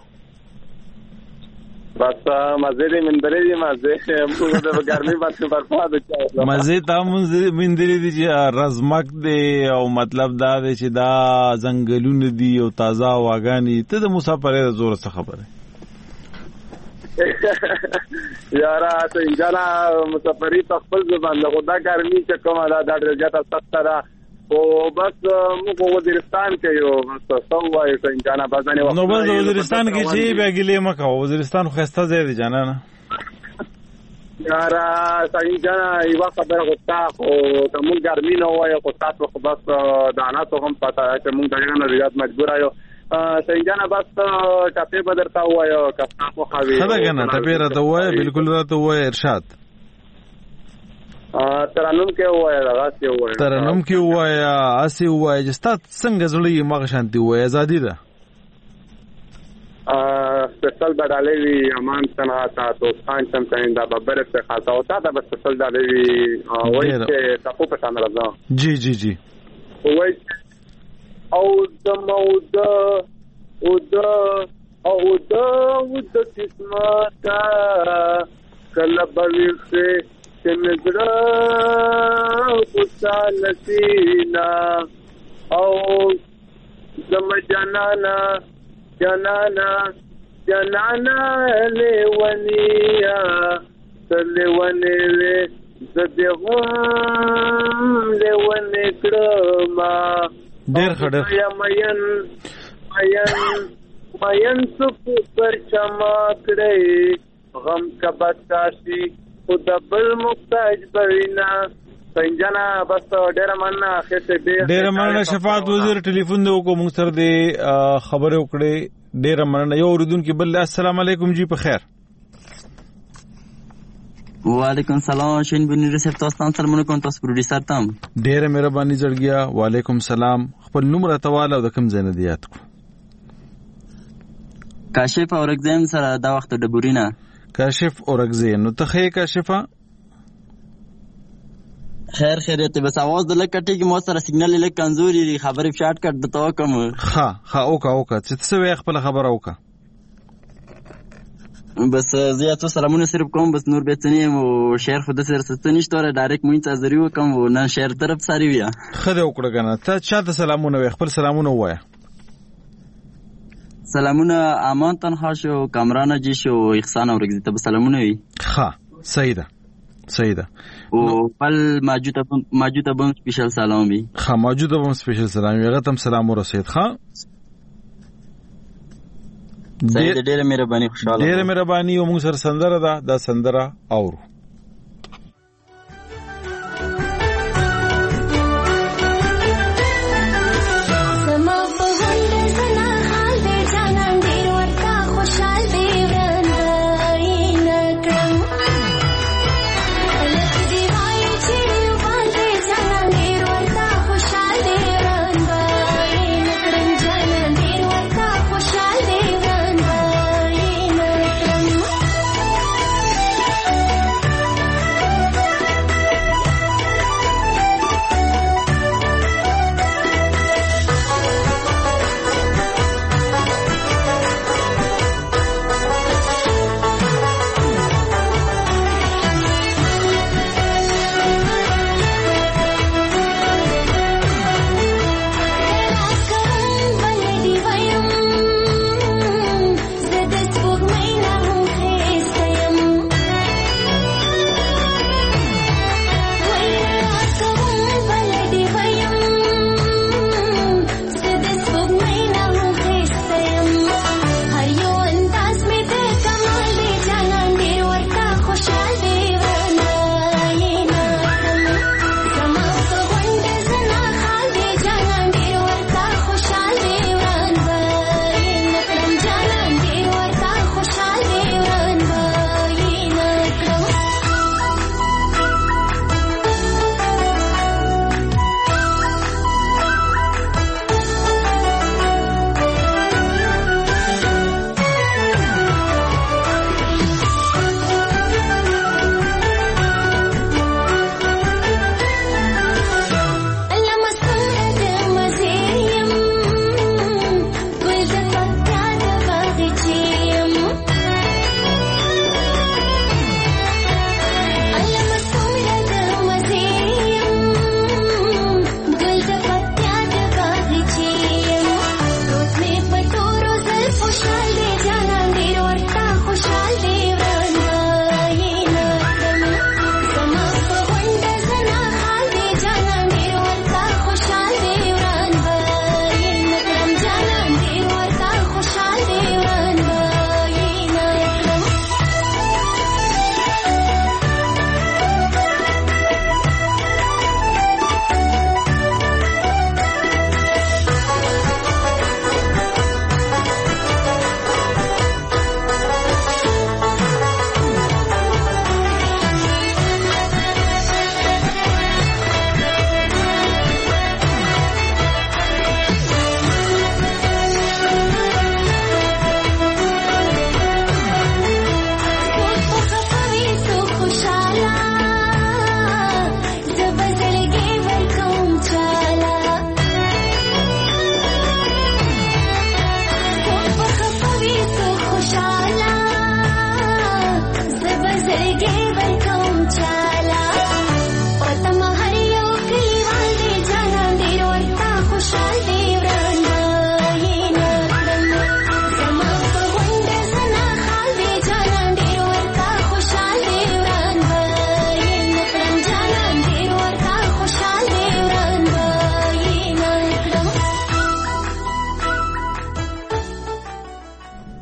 بس مزه دې مندرې دي مزه موږ د ګرمي باندې برپا ده مزه تا مونږ مندرې دي چې رزمک دی او مطلب دا دی چې دا زنګلونه دي او تازه واغانی ته د مسافرې زور څه خبره یارا ته انجانا مسافری په خپل ځبان له خدا ګرمي چې کومه دا د درجه سخت را او بس موږ وزیرستان کې یو تاسو وایي چې انجانا بازانه وخت نو بس وزیرستان کې چې بیاګلې مکه وزیرستان خو خسته ځای دی جانا نه یارا څنګه جانا یو خبره غوښتا او کوم ګرمي نه وایي خو تاسو خو بس دانا ته هم پتا چې موږ دغه نه ریاض مجبور یو سنجانا بس ټاپه بدرتا وایو کپتا خو خوي خدا کنه ټاپه راته وایي بالکل راته وایي ارشاد ترنم کې وایي راځي وایي ترنم کې وایي اسی وایي چې ستاسو څنګه زړی مغه شانتي وایي ازادي ده ا سپیشل بدالې وی امان څنګه تا دوستان څنګه دا ببره څخه خاصه او تا بس سپیشل بدالې وی وایي چې تاسو په څنګه راځه جی جی جی وایي او د موده او د او د او د قسمت کله بلخه چې مزرا خوشاله سینا او زم جنانا جنانا جنانا لیونیا لیونی زدغم لیونی کرما ډېر خډر مین مین مین سکو پر چما کړی غم کا بدکاشي خود بل محتاج بوینا سنجنا بس ډیر مننه خسته ډیر مننه شفاعت وزیر ټلیفون دی کو موږ سره د خبرو کړې ډیر مننه یو اوریدونکو بل السلام علیکم جی په خیر وعلیکم السلام شین بنی رسپ تاسو سره مونږ کوم تاسو پروډوسر تام ډیره مهرباني جړګیا وعلیکم السلام خپل نوم راټواله او د کوم ځای نه دیات کو کاشف اورګزین سره دا وخت د بورینا کاشف اورګزین نو ته خې کاشفه خیر خیریت بس आवाज د لکټی کی مو سره سیګنل لک کمزوري خبرې شارټ کټ د تو کوم ها ها اوکا اوکا چې څه وی خپل خبر اوکا بس زیاتو سلامونه صرف کوم بس نور بیتنی او شهر خود سره ستنی شتوره ډایرکټ مونږ ته ضروري وکم و نه شهر طرف ساري ویا خله وکړه کنه ته چاته سلامونه وی خپل سلامونه وایا سلامونه امان تنها شو کامران جی شو احسان اورګزی ته سلامونه وی ها صحیح ده صحیح ده او بل موجوده موجوده بم سپیشل سلام وی ها موجوده بم سپیشل سلام وی هغه تم سلام ورسید ها ډېر ډېر مهرباني خوشاله ډېر مهرباني او موږ سره سندره ده دا سندره اورو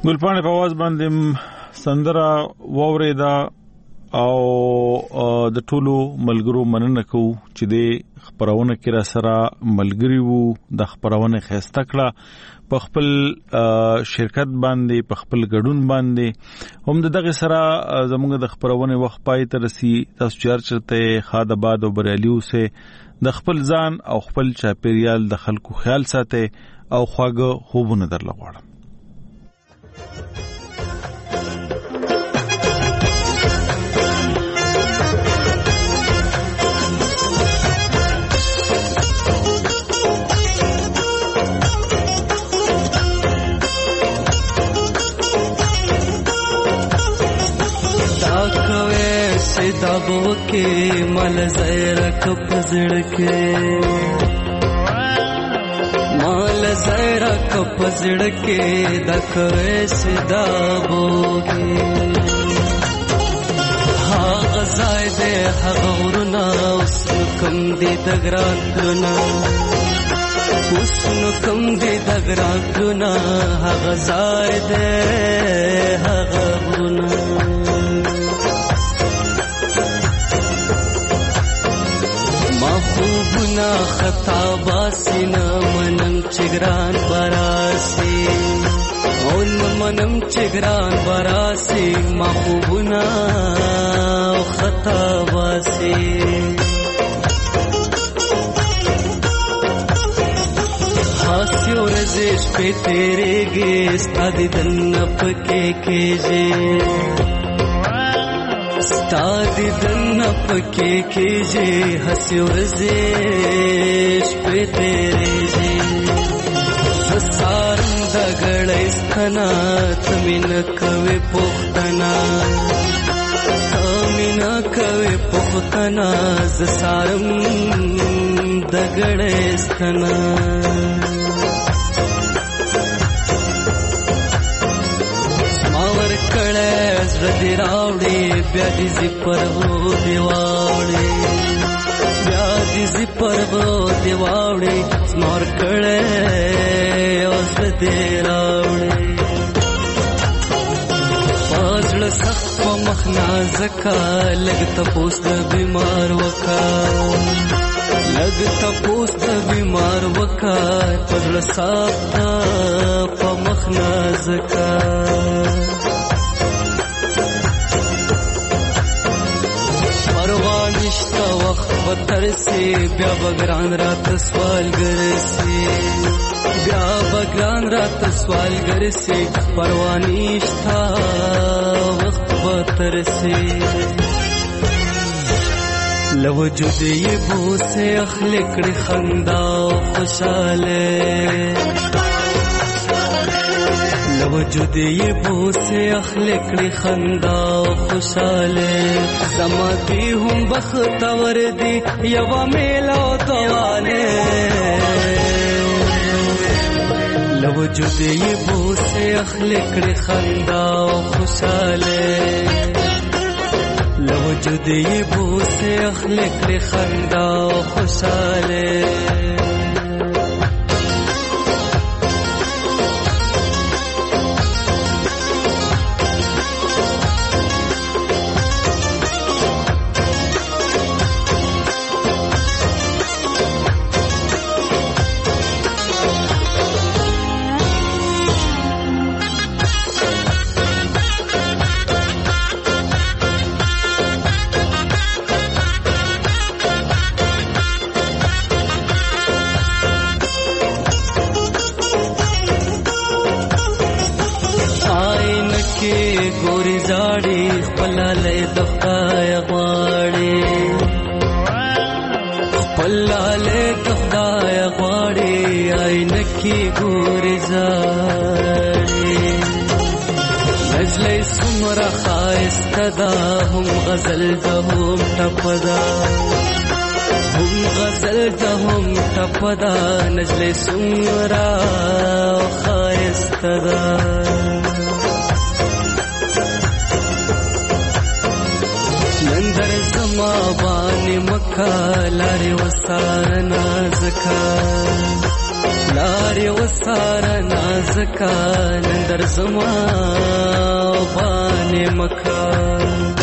ګلپاڼه په आवाज باندې سندره وورېدا او د ټولو ملګرو مننه کوو چې د خبرونه کې را سره ملګری وو د خبرونه خسته کړه په خپل شرکت باندې په خپل ګډون باندې هم دغه سره زموږ د خبرونه وخت پای ته رسی تاسو چرته خادباد او بریالیو سه د خپل ځان او خپل چاپیریال د خلکو خیال ساتي او خواږه خوبونه درلغواړم. दबो के मल ज़ैरक पजड़ के मल ज़ैरक पजड़ के दकवे से दबो के हा गज़ाय दे हगौरना उसनु कम दे दगराकना उसनु कम दे दगराकना हा गज़ाय दे हगौरना महबूबना खता बासिना मनम चिगरान बरासी ओन मनम चिगरान बरासी महबूबना खता बासी हास्यो रजिश पे तेरे गेस आदि दन्नप के केजे स्तादी दन्नप के केजे हस्यो रजेश पे तेरे जे सारम दगड़ स्थना तमिन कवे पुख्तना तमिन कवे पुख्तना सारम दगड़ स्थना रदी रावड़े ब्यादी जिपर वो दिवावड़े ब्यादी जिपर वो दिवावड़े स्मार कड़े औस दे रावड़े पाजड़ सख्त मखना जका लगता पोस्त बीमार वका लगता पोस्त बीमार वका पाजड़ साफ्ता प मखना जका परवानिश्ता वक्त बतर से ब्या बगरान रात सवाल गर से ब्या बगरान रात सवाल गर से परवानिश्ता वक्त बतर से लवजुद ये बो से अखलिक खंदा खुशाले लवजुद ये बो से अखलिकड़ी खंदा खुशाले समाती हूँ बख्तवर दी यवा मेला दवाने लवजुद ये बो से अखलिकड़ी खंदा खुशाले लवजुद ये बो से अखलिकड़ी खंदा खुशाले هم غزل دهم تپدا هم غزل دهم تپدا نجل سمرا خایستدا نندر زما بانی مکا لاری وسار نازکا لارې وساره نازکه نن درځمه باندې مکه